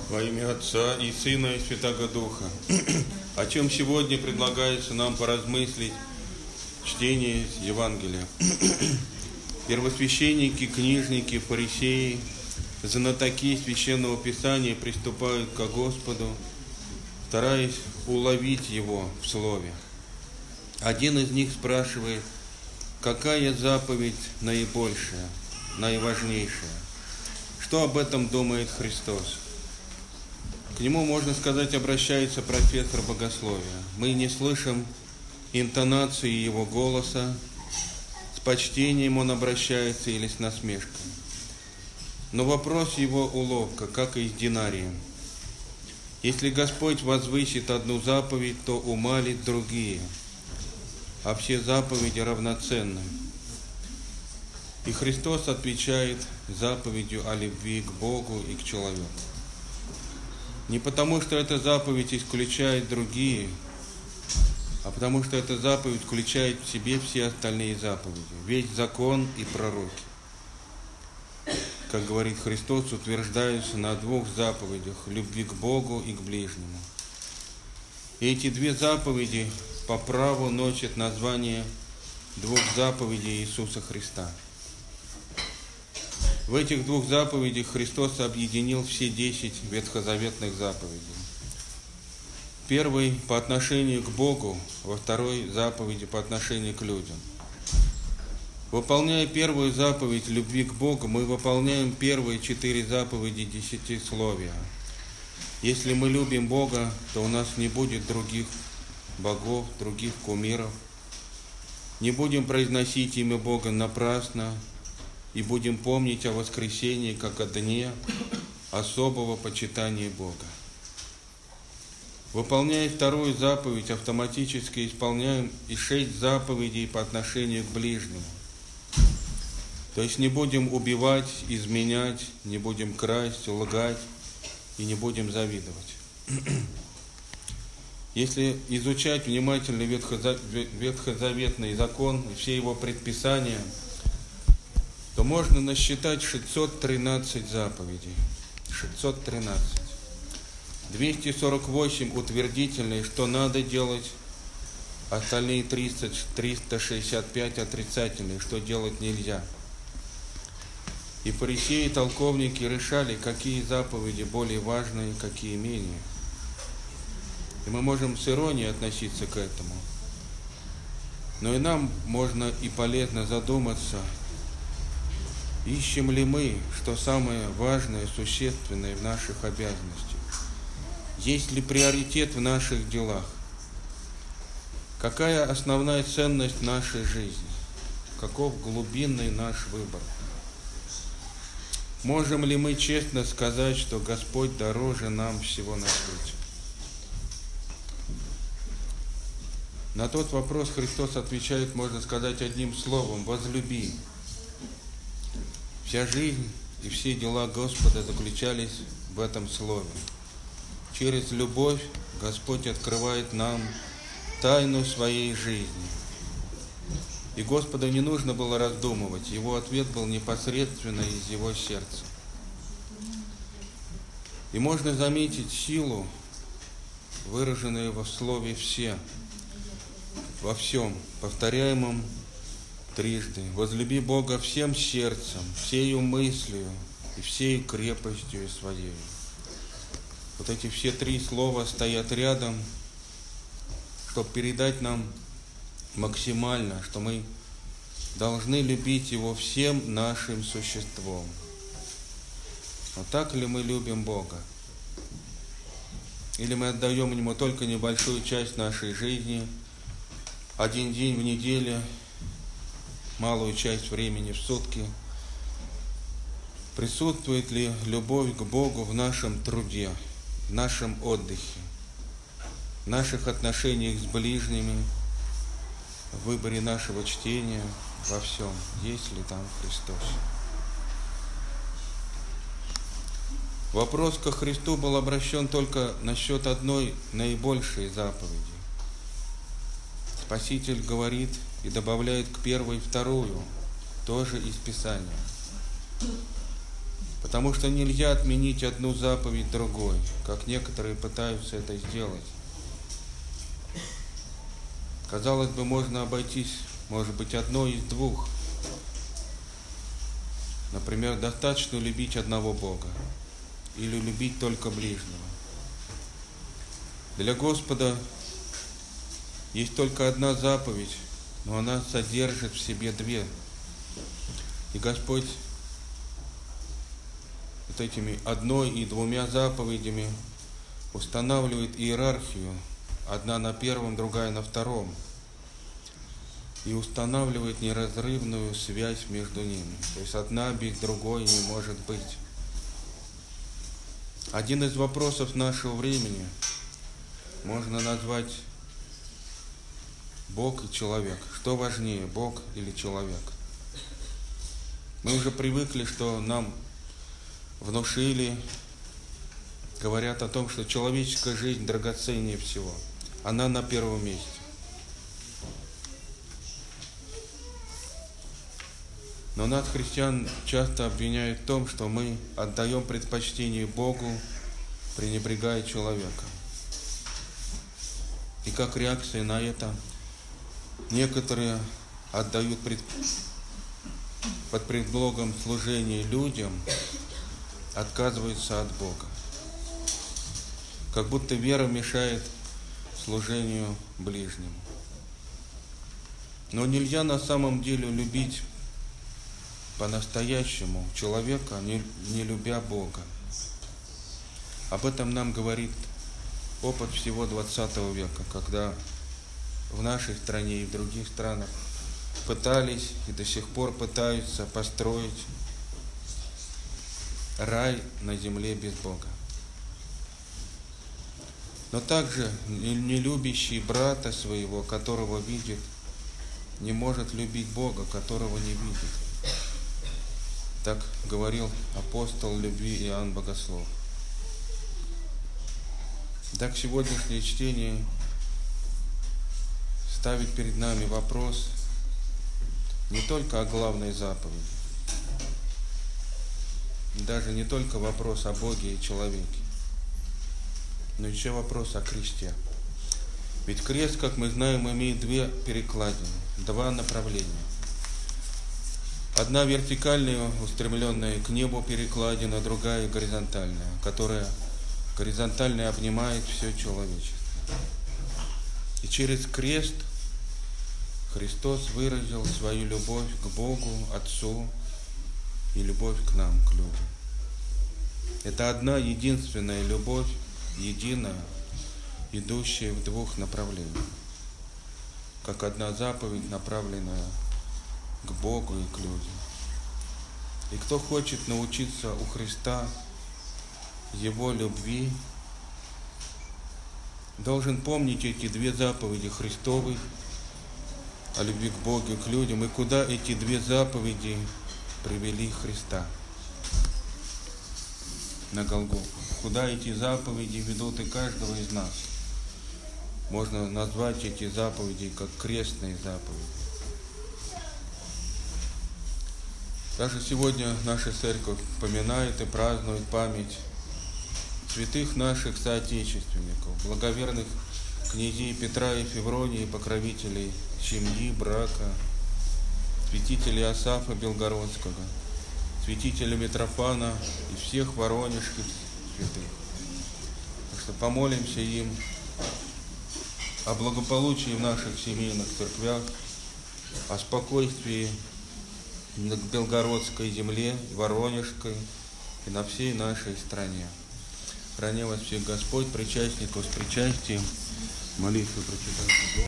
Во имя Отца и Сына и Святаго Духа. О чем сегодня предлагается нам поразмыслить в чтении Евангелия. Первосвященники, книжники, фарисеи, знатоки Священного Писания приступают к Господу, стараясь уловить Его в Слове. Один из них спрашивает, какая заповедь наибольшая, наиважнейшая? Что об этом думает Христос? К нему, можно сказать, обращается профессор богословия. Мы не слышим интонации его голоса, с почтением он обращается или с насмешкой. Но вопрос его уловка, как и с динарием. Если Господь возвысит одну заповедь, то умалит другие, а все заповеди равноценны. И Христос отвечает заповедью о любви к Богу и к человеку. Не потому, что эта заповедь исключает другие, а потому, что эта заповедь включает в себе все остальные заповеди, весь закон и пророки. Как говорит Христос, утверждаются на двух заповедях – любви к Богу и к ближнему. И эти две заповеди по праву носят название двух заповедей Иисуса Христа. В этих двух заповедях Христос объединил все 10 ветхозаветных заповедей. Первый по отношению к Богу, во второй заповеди по отношению к людям. Выполняя первую заповедь любви к Богу, мы выполняем первые 4 заповеди Десятисловия. Если мы любим Бога, то у нас не будет других богов, других кумиров. Не будем произносить имя Бога напрасно, и будем помнить о воскресении как о дне особого почитания Бога. Выполняя вторую заповедь, автоматически исполняем и 6 заповедей по отношению к ближнему. То есть не будем убивать, изменять, не будем красть, лгать и не будем завидовать. Если изучать внимательно ветхозаветный закон и все его предписания, то можно насчитать 613 заповедей. 613. 248 утвердительные, что надо делать, остальные 365 отрицательные, что делать нельзя. И фарисеи, толковники решали, какие заповеди более важные, какие менее. И мы можем с иронией относиться к этому. Но и нам можно и полезно задуматься, ищем ли мы, что самое важное, существенное в наших обязанностях? Есть ли приоритет в наших делах? Какая основная ценность нашей жизни? Каков глубинный наш выбор? Можем ли мы честно сказать, что Господь дороже нам всего на свете? На тот вопрос Христос отвечает, можно сказать, одним словом: возлюби. Вся жизнь и все дела Господа заключались в этом слове. Через любовь Господь открывает нам тайну своей жизни. И Господу не нужно было раздумывать, Его ответ был непосредственно из Его сердца. И можно заметить силу, выраженную в слове «все», во всем, повторяемом трижды. Возлюби Бога всем сердцем, всею мыслью и всею крепостью своей. Вот эти все 3 слова стоят рядом, чтобы передать нам максимально, что мы должны любить Его всем нашим существом. Но так ли мы любим Бога? Или мы отдаем Ему только небольшую часть нашей жизни, один день в неделю, малую часть времени в сутки? Присутствует ли любовь к Богу в нашем труде, в нашем отдыхе, в наших отношениях с ближними, в выборе нашего чтения, во всем? Есть ли там Христос? Вопрос ко Христу был обращен только насчет одной наибольшей заповеди. Спаситель говорит и добавляет к первой вторую, тоже из Писания. Потому что нельзя отменить одну заповедь другой, как некоторые пытаются это сделать. Казалось бы, можно обойтись, может быть, одной из двух. Например, достаточно любить одного Бога или любить только ближнего. Для Господа есть только одна заповедь, но она содержит в себе две. И Господь вот этими одной и двумя заповедями устанавливает иерархию, одна на первом, другая на втором, и устанавливает неразрывную связь между ними. То есть одна без другой не может быть. Один из вопросов нашего времени можно назвать Бог и человек. Что важнее, Бог или человек? Мы уже привыкли, что нам внушили, говорят о том, что человеческая жизнь драгоценнее всего. Она на первом месте. Но нас, христиан, часто обвиняют в том, что мы отдаем предпочтение Богу, пренебрегая человека. И как реакция на это, некоторые отдают под предлогом служения людям, отказываются от Бога. Как будто вера мешает служению ближнему. Но нельзя на самом деле любить по-настоящему человека, не любя Бога. Об этом нам говорит опыт всего 20 века, когда в нашей стране и в других странах пытались и до сих пор пытаются построить рай на земле без Бога. Но также не любящий брата своего, которого видит, не может любить Бога, которого не видит. Так говорил апостол любви Иоанн Богослов. Так сегодняшнее чтение ставит перед нами вопрос не только о главной заповеди, даже не только вопрос о Боге и человеке, но еще вопрос о кресте. Ведь крест, как мы знаем, имеет две перекладины, два направления. Одна вертикальная, устремленная к небу перекладина, другая горизонтальная, которая горизонтально обнимает все человечество. И через крест Христос выразил свою любовь к Богу, Отцу и любовь к нам, к людям. Это одна единственная любовь, единая, идущая в двух направлениях. Как одна заповедь, направленная к Богу и к людям. И кто хочет научиться у Христа Его любви, должен помнить эти две заповеди Христовы о любви к Богу и к людям, и куда эти две заповеди привели Христа на Голгофу. Куда эти заповеди ведут и каждого из нас. Можно назвать эти заповеди как крестные заповеди. Даже сегодня наша церковь поминает и празднует память святых наших соотечественников, благоверных князей Петра и Февронии, покровителей семьи, брака, святителей Асафа Белгородского, святителя Митрофана и всех воронежских святых. Так что помолимся им о благополучии в наших семейных церквях, о спокойствии на Белгородской земле, Воронежской и на всей нашей стране. Храни вас всех Господь, причастников с причастием, молитву прочитайте.